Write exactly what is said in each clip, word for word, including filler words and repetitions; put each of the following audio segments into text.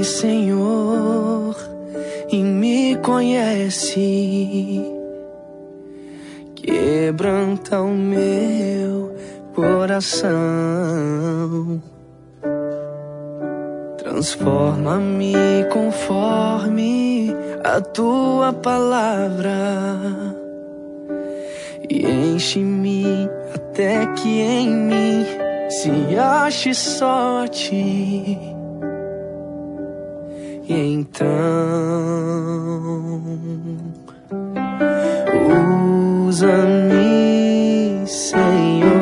Senhor, e me conhece. Quebranta o meu coração, transforma-me conforme a tua palavra e enche-me até que em mim se ache só a ti. E então usa-me, Senhor,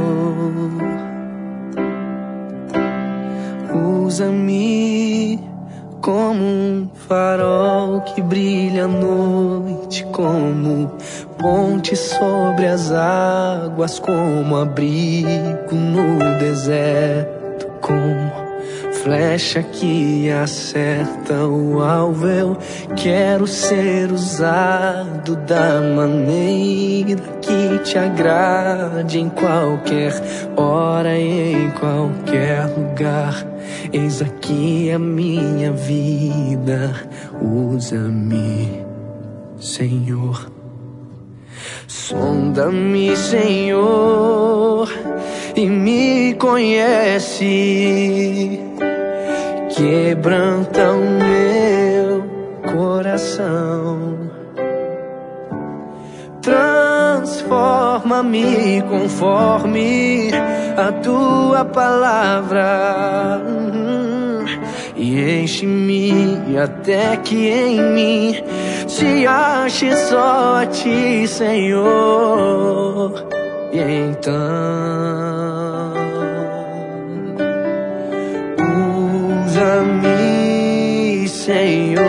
usa-me como um farol que brilha à noite, como ponte sobre as águas, como abrigo no deserto, como flecha que acerta o alvo. Eu quero ser usado da maneira que te agrade, em qualquer hora e em qualquer lugar. Eis aqui a minha vida, usa-me, Senhor. Sonda-me, Senhor, e me conhece. Quebranta o meu coração, transforma-me conforme a tua palavra, e enche-me até que em mim se ache só a ti, Senhor. E então usa-me, Senhor,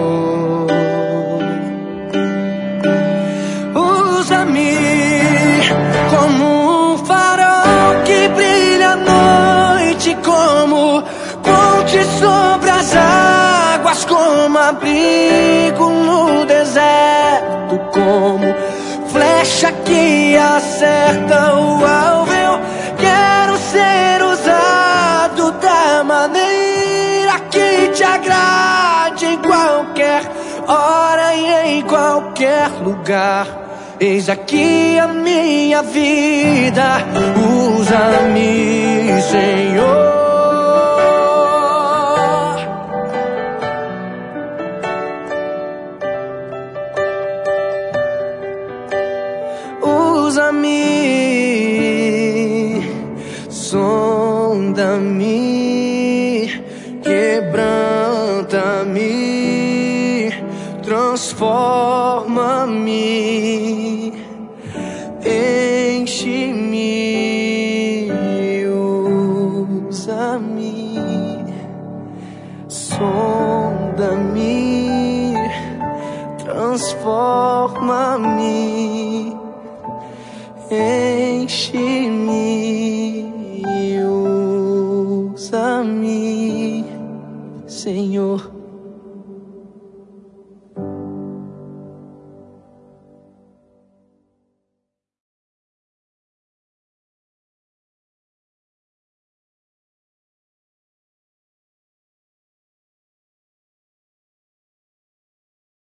usa-me como um farol que brilha à noite, como ponte sobre as águas, como abrigo no deserto, como flecha que acerta o alvo. Eu quero ser usado da maneira que te agrade, em qualquer hora e em qualquer lugar. Eis aqui a minha vida, usa-me, Senhor. Usa-me, sonda-me, quebranta-me, transforma-me, enche-me, usa-me, sonda-me, transforma-me, enche-me.